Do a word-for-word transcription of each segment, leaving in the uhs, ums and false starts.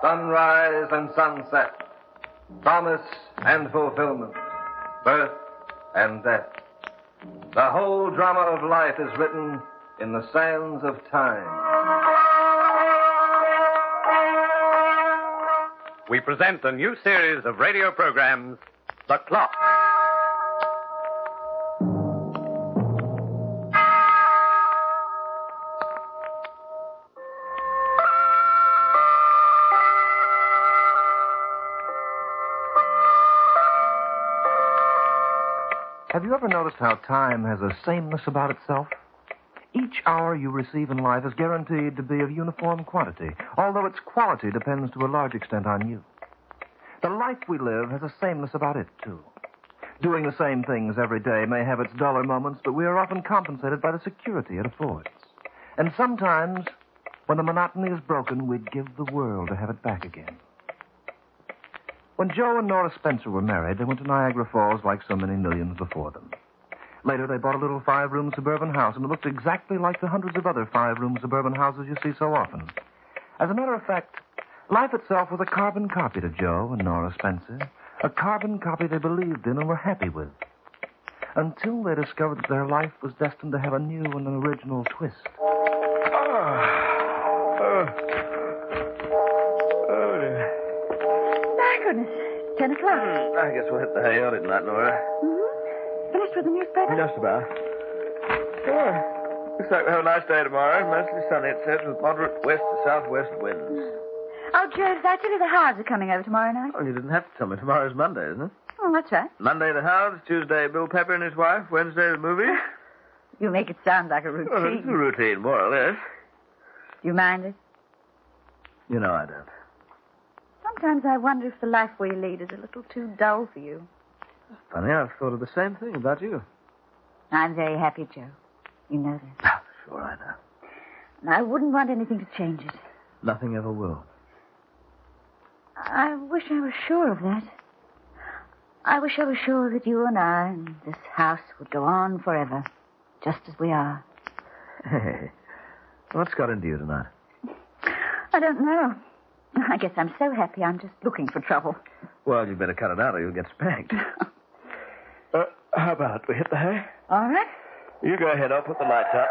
sunrise and sunset, promise and fulfillment, birth and death. The whole drama of life is written in the sands of time. We present a new series of radio programs, The Clock. Have you ever noticed how time has a sameness about itself? Each hour you receive in life is guaranteed to be of uniform quantity, although its quality depends to a large extent on you. The life we live has a sameness about it, too. Doing the same things every day may have its duller moments, but we are often compensated by the security it affords. And sometimes, when the monotony is broken, we'd give the world to have it back again. When Joe and Nora Spencer were married, they went to Niagara Falls like so many millions before them. Later, they bought a little five-room suburban house, and it looked exactly like the hundreds of other five-room suburban houses you see so often. As a matter of fact, life itself was a carbon copy to Joe and Nora Spencer, a carbon copy they believed in and were happy with, until they discovered that their life was destined to have a new and an original twist. Oh, oh. Oh, dear. My goodness, ten o'clock. Mm, I guess we'll hit the hay early tonight, Nora. Mm-hmm. Finished with the newspaper? Just about. Oh, looks like we have a nice day tomorrow. Mostly sunny, it says, with moderate west to southwest winds. Oh, Joe, did I tell you the Howards are coming over tomorrow night? Oh, you didn't have to tell me. Tomorrow's Monday, isn't it? Oh, that's right. Monday, the Howards. Tuesday, Bill Pepper and his wife. Wednesday, the movie. You make it sound like a routine. Oh, it's a routine, more or less. Do you mind it? You know I don't. Sometimes I wonder if the life we lead is a little too dull for you. Funny, I've thought of the same thing about you. I'm very happy, Joe. You know that. Oh, sure, I know. And I wouldn't want anything to change it. Nothing ever will. I wish I were sure of that. I wish I were sure that you and I and this house would go on forever, just as we are. Hey, what's got into you tonight? I don't know. I guess I'm so happy I'm just looking for trouble. Well, you better cut it out or you'll get spanked. uh, how about it? We hit the hay? All right. You go ahead. I'll put the lights out.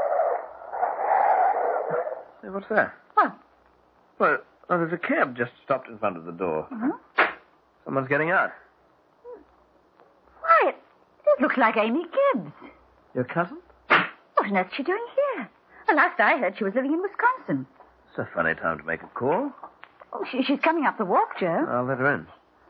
Hey, what's that? What? Well, oh, there's a cab just stopped in front of the door. Uh-huh. Someone's getting out. Why, it, it looks like Amy Gibbs. Your cousin? What on earth is she doing here? The last I heard, she was living in Wisconsin. It's a funny time to make a call. Oh, she, she's coming up the walk, Joe. I'll let her in.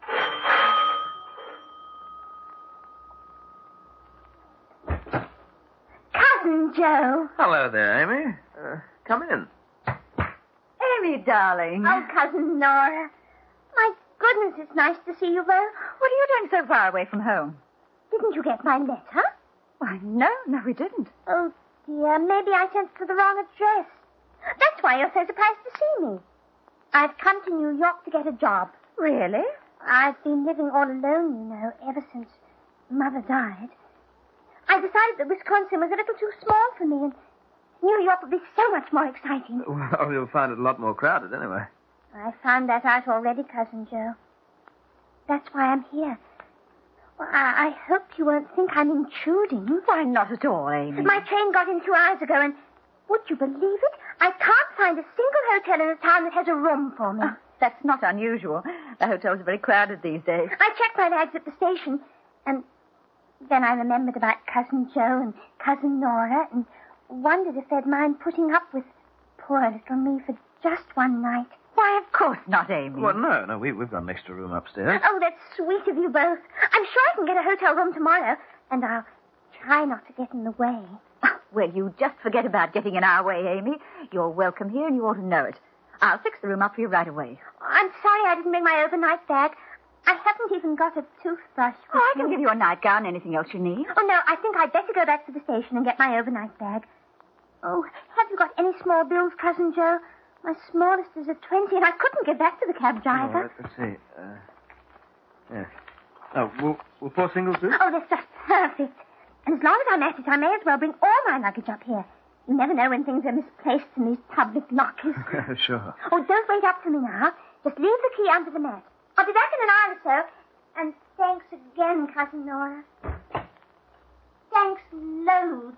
Cousin Joe. Hello there, Amy. Uh, come in. Amy, darling. Oh, Cousin Nora. My goodness, it's nice to see you both. What are you doing so far away from home? Didn't you get my letter? Why, no, no, we didn't. Oh, dear, maybe I sent it to the wrong address. That's why you're so surprised to see me. I've come to New York to get a job. Really? I've been living all alone, you know, ever since Mother died. I decided that Wisconsin was a little too small for me, and New York would be so much more exciting. Well, you'll find it a lot more crowded anyway. I found that out already, Cousin Joe. That's why I'm here. Well, I, I hope you won't think I'm intruding. Why, not at all, Amy. My train got in two hours ago, and would you believe it? I can't find a single hotel in the town that has a room for me. Oh, that's not unusual. The hotels are very crowded these days. I checked my bags at the station, and then I remembered about Cousin Joe and Cousin Nora, and wondered if they'd mind putting up with poor little me for just one night. Why, of course not, Amy. Well, no, no, we, we've got an extra room upstairs. Oh, that's sweet of you both. I'm sure I can get a hotel room tomorrow, and I'll try not to get in the way. Well, you just forget about getting in our way, Amy. You're welcome here, and you ought to know it. I'll fix the room up for you right away. I'm sorry I didn't bring my overnight bag. I haven't even got a toothbrush. Oh, I can give you a nightgown, anything else you need. Oh, no, I think I'd better go back to the station and get my overnight bag. Oh, have you got any small bills, Cousin Joe? My smallest is a twenty, and I couldn't get back to the cab driver. All right, let's see. Uh, yeah. Oh, will, will four singles do? Oh, that's just perfect. And as long as I'm at it, I may as well bring all my luggage up here. You never know when things are misplaced in these public lockers. Sure. Oh, don't wait up for me now. Just leave the key under the mat. I'll be back in an hour or so. And thanks again, Cousin Nora. Thanks loads.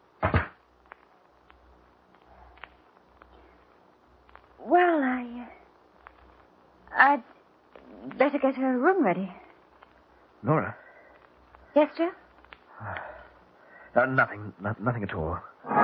Well, I... Uh, I'd better get her room ready. Nora? Yes, Joe? Uh, nothing. No, nothing at all.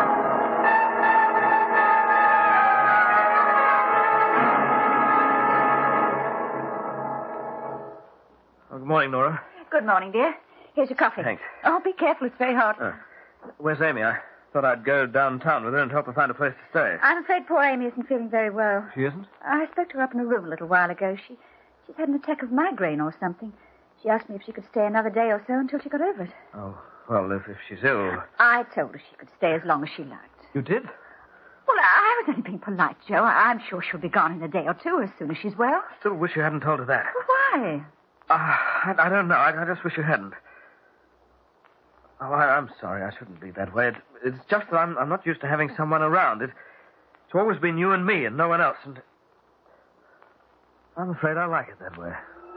Oh, good morning, Nora. Good morning, dear. Here's your coffee. Thanks. Oh, be careful. It's very hot. Uh, where's Amy? I thought I'd go downtown with her and help her find a place to stay. I'm afraid poor Amy isn't feeling very well. She isn't? I spoke to her up in her room a little while ago. She, she's had an attack of migraine or something. She asked me if she could stay another day or so until she got over it. Oh, well, if, if she's ill... I told her she could stay as long as she liked. You did? Well, I was only being polite, Joe. I'm sure she'll be gone in a day or two as soon as she's well. I still wish you hadn't told her that. Well, why? Uh, I, I don't know. I, I just wish you hadn't. Oh, I, I'm sorry. I shouldn't be that way. It, it's just that I'm, I'm not used to having someone around. It, it's always been you and me and no one else. And I'm afraid I like it that way.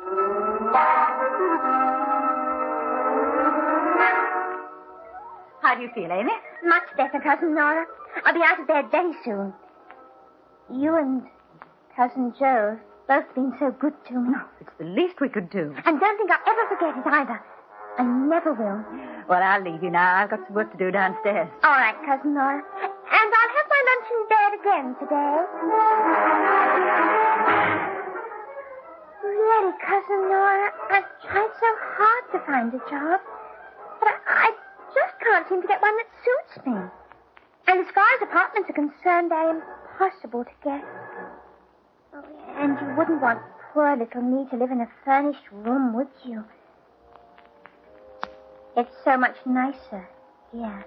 How do you feel, Amy? Much better, Cousin Nora. I'll be out of bed very soon. You and Cousin Joe have both been so good to me. Oh, it's the least we could do. And don't think I'll ever forget it either. I never will. Well, I'll leave you now. I've got some work to do downstairs. All right, Cousin Nora. And I'll have my lunch in bed again today. Really, Cousin Nora, I've tried so hard to find a job. But I, I just can't seem to get one that suits me. And as far as apartments are concerned, they're impossible to get. Oh, and you wouldn't want poor little me to live in a furnished room, would you? It's so much nicer here.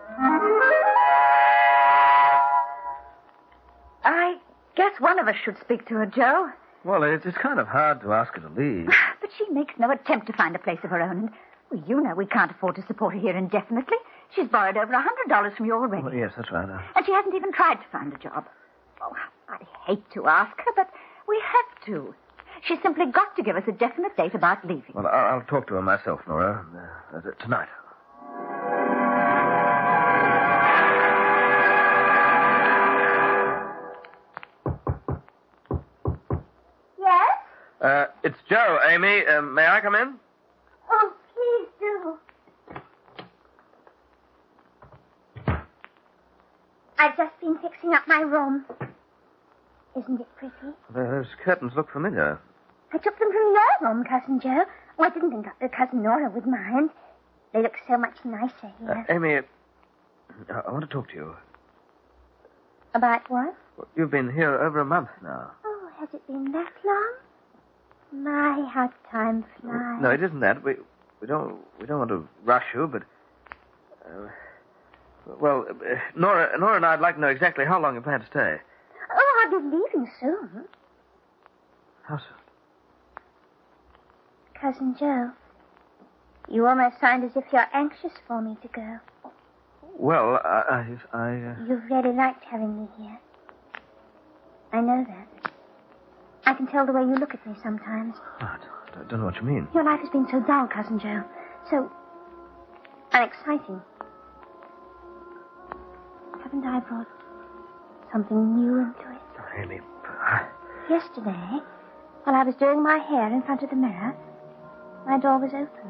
I guess one of us should speak to her, Joe. Well, it's, it's kind of hard to ask her to leave. But she makes no attempt to find a place of her own. And, well, you know we can't afford to support her here indefinitely. She's borrowed over a hundred dollars from you already. Well, yes, that's right. Uh, And she hasn't even tried to find a job. Oh, I'd hate to ask her, but we have to. She's simply got to give us a definite date about leaving. well, I'll, I'll talk to her myself, Nora, uh, uh, tonight. Yes? Uh, it's Joe, Amy. Uh, may I come in? Oh, please do. I've just been fixing up my room. Isn't it pretty? Those curtains look familiar. I took them from your room, Cousin Joe. Oh, I didn't think uh, Cousin Nora would mind. They look so much nicer Uh, here. Amy, uh, I want to talk to you. About what? Well, you've been here over a month now. Oh, has it been that long? My, how time flies. No, it isn't that. We we don't we don't want to rush you, but uh, well, uh, Nora Nora and I'd like to know exactly how long you plan to stay. Oh, I'll be leaving soon. How soon? Cousin Joe, you almost sound as if you're anxious for me to go. Well, I I, I uh... You've really liked having me here. I know that. I can tell the way you look at me sometimes. I don't, I don't know what you mean. Your life has been so dull, Cousin Joe. So unexciting. Haven't I brought something new into it? Oh, Amy, I... Yesterday, while I was doing my hair in front of the mirror, my door was open.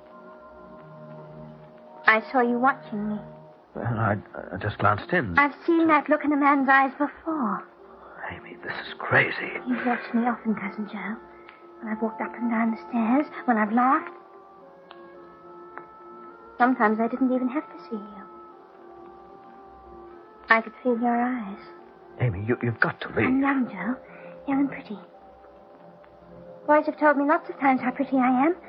I saw you watching me. Well, I, I just glanced in. I've seen that look in a man's eyes before. Amy, this is crazy. You've watched me often, Cousin Joe. When I've walked up and down the stairs, when I've laughed. Sometimes I didn't even have to see you. I could feel your eyes. Amy, you, you've got to leave. I'm young, Joe. Young and pretty. Boys have told me lots of times how pretty I am.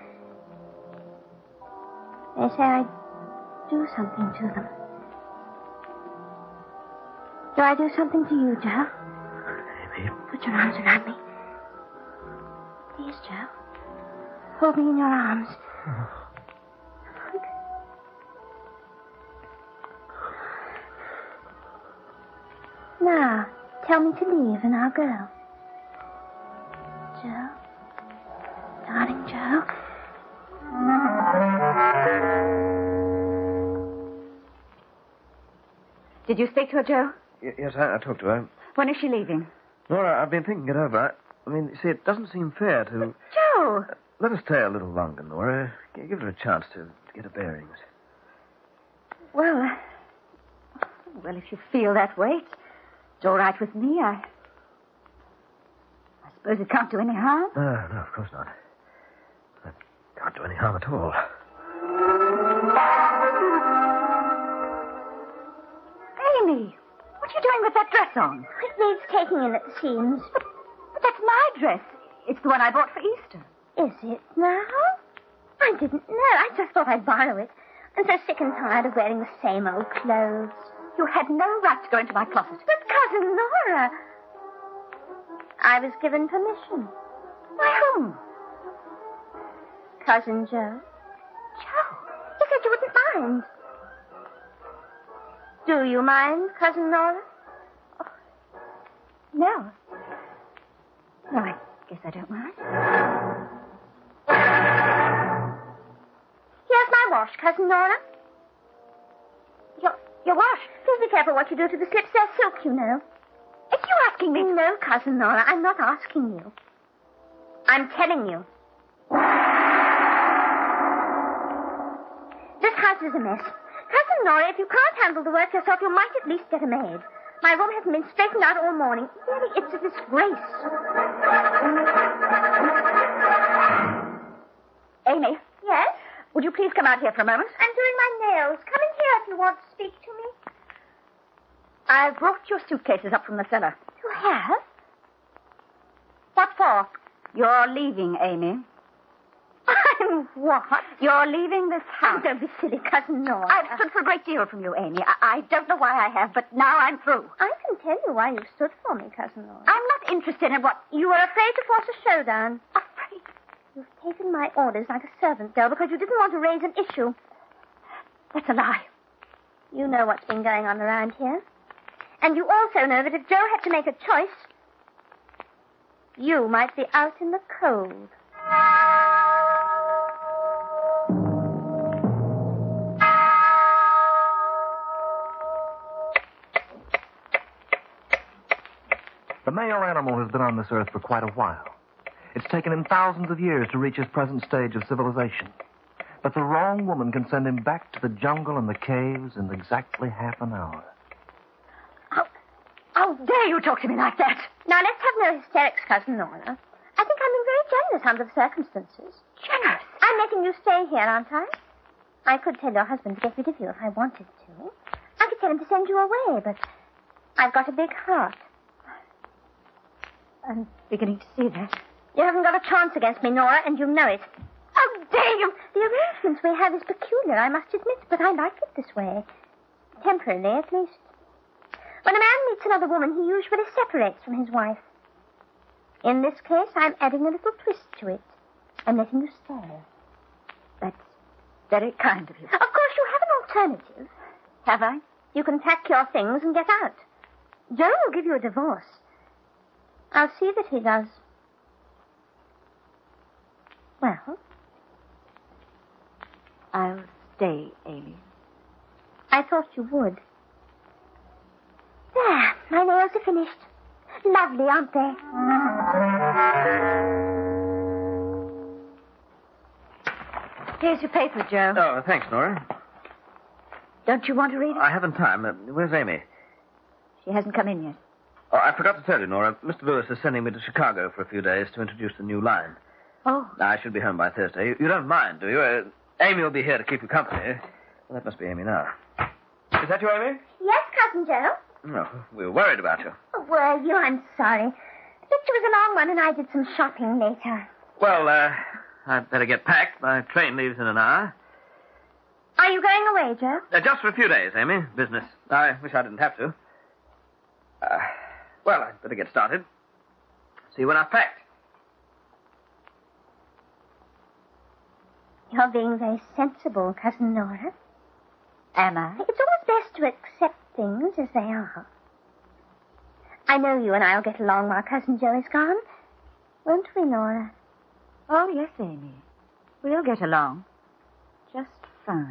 They say I do something to them. Do I do something to you, Joe? Amy. Put your arms around me. Please, Joe. Hold me in your arms. Now, tell me to leave and I'll go. Joe. Did you speak to her, Joe? Y- yes, I, I talked to her. When is she leaving? Nora, I've been thinking it over. I, I mean, you see, it doesn't seem fair to... Joe! Let us stay a little longer, Nora. G- Give her a chance to, to get her bearings. Well, uh, well, if you feel that way, it's all right with me. I, I suppose it can't do any harm. No, no, of course not. It can't do any harm at all. Amy, what are you doing with that dress on? It needs taking in at the seams. But, but that's my dress. It's the one I bought for Easter. Is it now? I didn't know. I just thought I'd borrow it. I'm so sick and tired of wearing the same old clothes. You had no right to go into my closet. But Cousin Nora... I was given permission. By whom? Cousin Joe. Joe. He said you wouldn't mind. Do you mind, Cousin Nora? Oh, no. No, I guess I don't mind. Here's my wash, Cousin Nora. Your, your wash? Please be careful what you do to the slips. They're silk, you know. Are you asking me? No, Cousin Nora, I'm not asking you. I'm telling you. This house is a mess. Cousin Nora, if you can't handle the work yourself, you might at least get a maid. My room hasn't been straightened out all morning. Really, it's a disgrace. Amy. Yes? Would you please come out here for a moment? I'm doing my nails. Come in here if you want to speak to me. I brought your suitcases up from the cellar. You have? What for? You're leaving, Amy. I'm what? You're leaving this house. Oh, don't be silly, Cousin Nora. I've stood for a great deal from you, Amy. I, I don't know why I have, but now I'm through. I can tell you why you stood for me, Cousin Nora. I'm not interested in what... You were afraid to force a showdown. Afraid? You've taken my orders like a servant girl because you didn't want to raise an issue. That's a lie. You know what's been going on around here. And you also know that if Joe had to make a choice, you might be out in the cold. The male animal has been on this earth for quite a while. It's taken him thousands of years to reach his present stage of civilization. But the wrong woman can send him back to the jungle and the caves in exactly half an hour. How, how dare you talk to me like that? Now, let's have no hysterics, Cousin Nora. I think I'm being very generous under the circumstances. Generous? I'm letting you stay here, aren't I? I could tell your husband to get rid of you if I wanted to. I could tell him to send you away, but I've got a big heart. I'm beginning to see that. You haven't got a chance against me, Nora, and you know it. How dare you? The arrangements we have is peculiar, I must admit, but I like it this way. Temporarily, at least. When a man meets another woman, he usually separates from his wife. In this case, I'm adding a little twist to it. I'm letting you stay. That's very kind of you. Of course, you have an alternative. Have I? You can pack your things and get out. Joe will give you a divorce. I'll see that he does. Well? I'll stay, Amy. I thought you would. There, my nails are finished. Lovely, aren't they? Here's your paper, Joe. Oh, thanks, Nora. Don't you want to read it? I haven't time. Uh, where's Amy? She hasn't come in yet. Oh, I forgot to tell you, Nora. Mister Lewis is sending me to Chicago for a few days to introduce the new line. Oh. I should be home by Thursday. You, you don't mind, do you? Uh, Amy will be here to keep you company. Well, that must be Amy now. Is that you, Amy? Yes, Cousin Joe. No, we were worried about you. Oh, were you? I'm sorry. The picture was a long one, and I did some shopping later. Well, uh, I'd better get packed. My train leaves in an hour. Are you going away, Joe? Uh, just for a few days, Amy. Business. I wish I didn't have to. Uh, well, I'd better get started. See you when I've packed. You're being very sensible, Cousin Nora. Am I? It's always best to accept things as they are. I know you and I'll get along while Cousin Joe is gone. Won't we, Nora? Oh, yes, Amy. We'll get along. Just fine.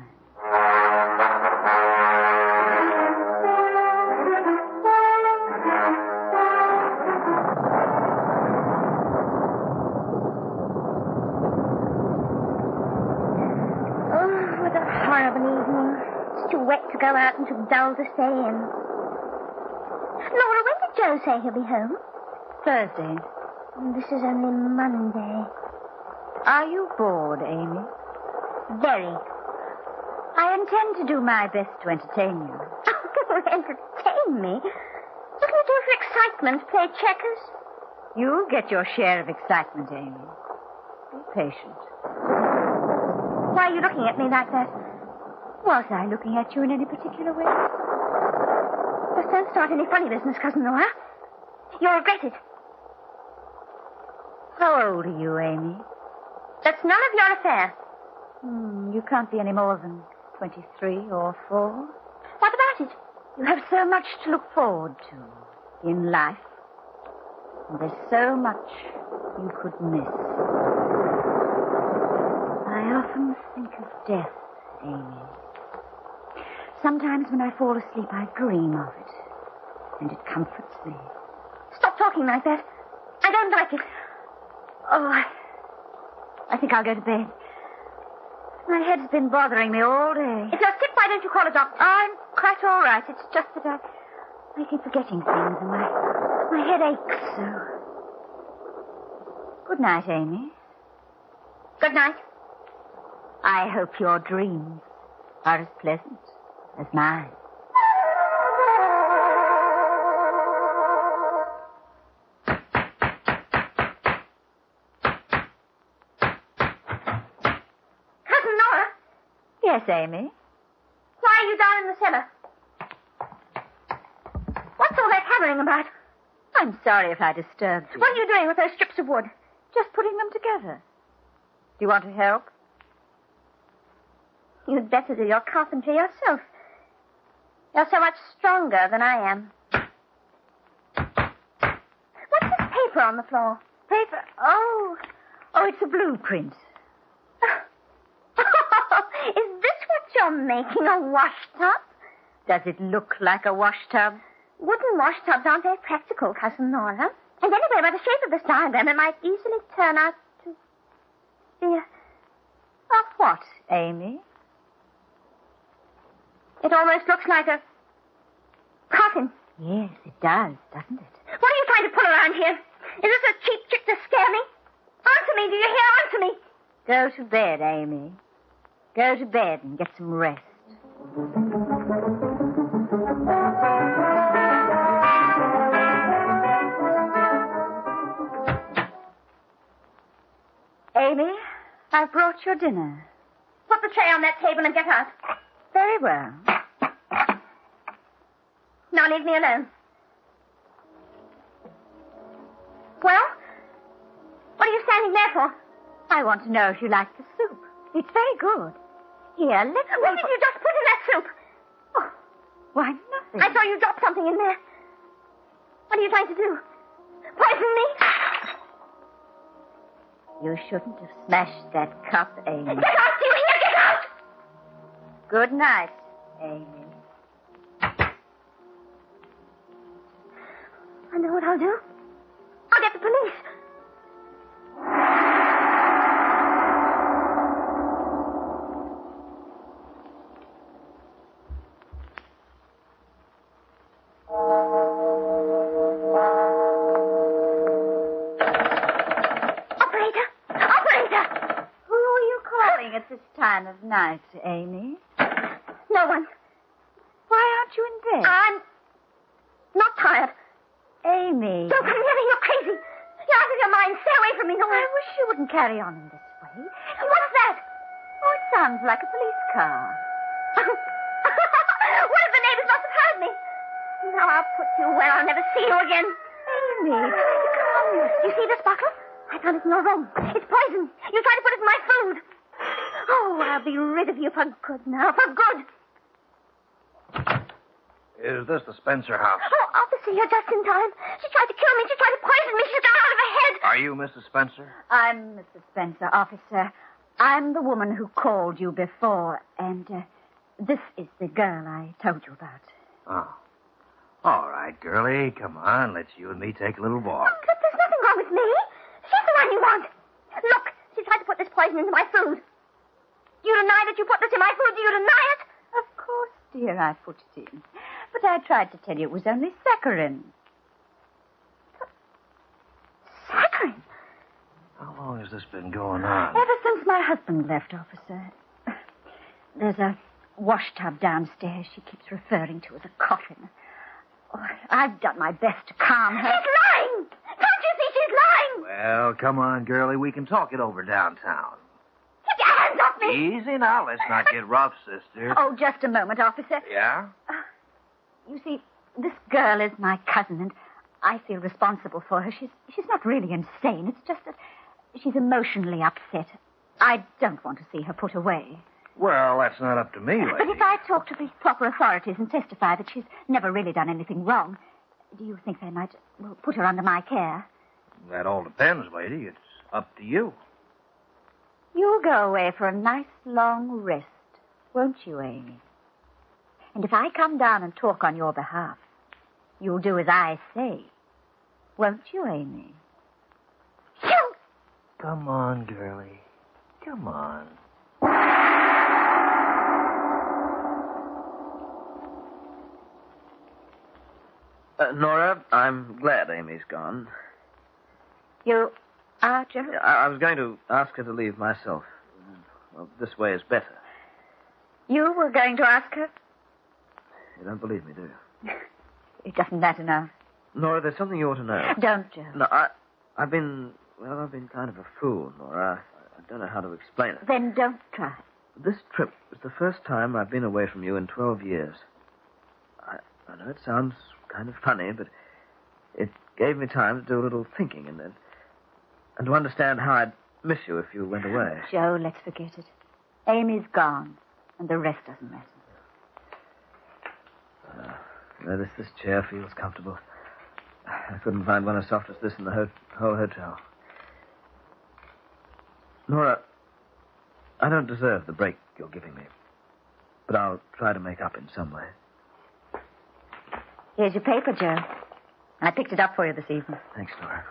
Oh, what a horrible evening. It's too wet to go out and too dull to stay in. Laura, when did Joe say he'll be home? Thursday. This is only Monday. Are you bored, Amy? Very. I intend to do my best to entertain you. Entertain me? What can you do for excitement? Play checkers? You'll get your share of excitement, Amy. Be patient. Why are you looking at me like that? Was I looking at you in any particular way? Just don't start any funny business, Cousin Nora. You'll regret it. How old are you, Amy? That's none of your affair. Hmm, you can't be any more than twenty-three or four. What about it? You have so much to look forward to in life. And there's so much you could miss. I often think of death, Amy. Sometimes when I fall asleep, I dream of it. And it comforts me. Stop talking like that. I don't like it. Oh, I... I think I'll go to bed. My head's been bothering me all day. If you're sick, why don't you call a doctor? I'm quite all right. It's just that I, I keep forgetting things and my, my head aches so. Good night, Amy. Good night. I hope your dreams are as pleasant as mine. Yes, Amy? Why are you down in the cellar? What's all that hammering about? I'm sorry if I disturbed you. What are you doing with those strips of wood? Just putting them together. Do you want to help? You'd better do your carpentry yourself. You're so much stronger than I am. What's this paper on the floor? Paper? Oh, oh, it's a blueprint. Is this what you're making, a wash tub? Does it look like a wash tub? Wooden wash tubs aren't very practical, Cousin Nora. And anyway, by the shape of this diagram, it might easily turn out to be a... Of what, Amy? It almost looks like a coffin. Yes, it does, doesn't it? What are you trying to pull around here? Is this a cheap trick to scare me? Answer me, do you hear? Answer me. Go to bed, Amy. Go to bed and get some rest. Amy, I've brought your dinner. Put the tray on that table and get out. Very well. Now leave me alone. Well? What are you standing there for? I want to know if you like the soup. It's very good. Here, let me... What did you just put in that soup? Oh, why, nothing. I saw you drop something in there. What are you trying to do? Poison me? You shouldn't have smashed that cup, Amy. Get out, do you hear? Get out! Good night, Amy. I know what I'll do. I'll get the police. At this time of night, Amy? No one. Why aren't you in bed? I'm not tired. Amy. Don't come near me. You're crazy. You're out of your mind. Stay away from me, Nora. I wish you wouldn't carry on in this way. What's that? Oh, it sounds like a police car. One of the neighbors must have heard me. Now I'll put you where I'll never see you again. Amy, try to calm yourself. You see this bottle? I found it in your room. It's poison. You tried to put it in my food. Oh, I'll be rid of you for good now, for good. Is this the Spencer house? Oh, officer, you're just in time. She tried to kill me. She tried to poison me. She's gone out of her head. Are you Missus Spencer? I'm Missus Spencer, officer. I'm the woman who called you before, and uh, this is the girl I told you about. Oh. All right, girlie. Come on. Let's you and me take a little walk. Oh, but there's nothing wrong with me. She's the one you want. Look, she tried to put this poison into my food. Do you deny that you put this in my food? Do you deny it? Of course, dear, I put it in. But I tried to tell you it was only saccharin. Saccharin? How long has this been going on? Ever since my husband left, officer. There's a wash tub downstairs she keeps referring to as a coffin. Oh, I've done my best to calm her. She's lying! Can't you see she's lying? Well, come on, girlie. We can talk it over downtown. Get your hands off me! Easy now. Let's not get rough, sister. Oh, just a moment, officer. Yeah? Uh, you see, this girl is my cousin, and I feel responsible for her. She's she's not really insane. It's just that she's emotionally upset. I don't want to see her put away. Well, that's not up to me, lady. But if I talk to the proper authorities and testify that she's never really done anything wrong, do you think they might well, put her under my care? That all depends, lady. It's up to you. You'll go away for a nice long rest, won't you, Amy? And if I come down and talk on your behalf, you'll do as I say, won't you, Amy? You! Come on, girlie. Come on. Uh, Nora, I'm glad Amy's gone. You are, Joe? I, I was going to ask her to leave myself. Well, this way is better. You were going to ask her? You don't believe me, do you? It doesn't matter now. Nora, there's something you ought to know. Don't, Joe. No, I, I've been, well, I've been kind of a fool, Nora. I, I don't know how to explain it. Then don't try. This trip was the first time I've been away from you in twelve years. I, I know it sounds kind of funny, but it gave me time to do a little thinking and, and to understand how I'd miss you if you went away. Joe, let's forget it. Amy's gone, and the rest doesn't matter. Uh, well, this, this chair feels comfortable. I couldn't find one as soft as this in the ho- whole hotel. Nora, I don't deserve the break you're giving me, but I'll try to make up in some way. Here's your paper, Joe. I picked it up for you this evening. Thanks, Nora.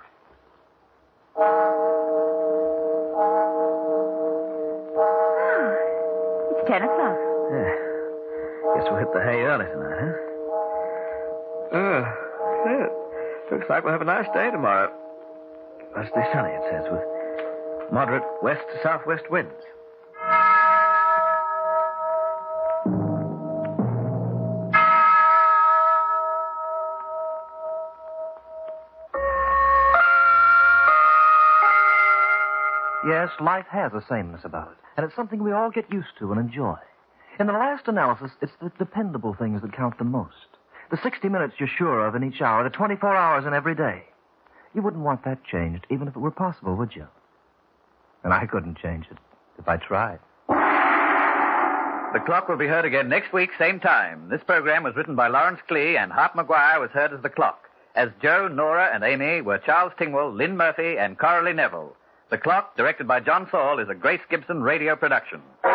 Oh, it's ten o'clock. Yeah. Guess we'll hit the hay early tonight, huh? Uh, yeah. Looks like we'll have a nice day tomorrow. Mostly sunny, it says, with moderate west to southwest winds. Yes, life has a sameness about it, and it's something we all get used to and enjoy. In the last analysis, it's the dependable things that count the most. The sixty minutes you're sure of in each hour, the twenty-four hours in every day. You wouldn't want that changed, even if it were possible, would you? And I couldn't change it if I tried. The Clock will be heard again next week, same time. This program was written by Lawrence Klee, and Hart McGuire was heard as The Clock. As Joe, Nora, and Amy were Charles Tingwell, Lynn Murphy, and Coralie Neville. The Clock, directed by John Saul, is a Grace Gibson radio production.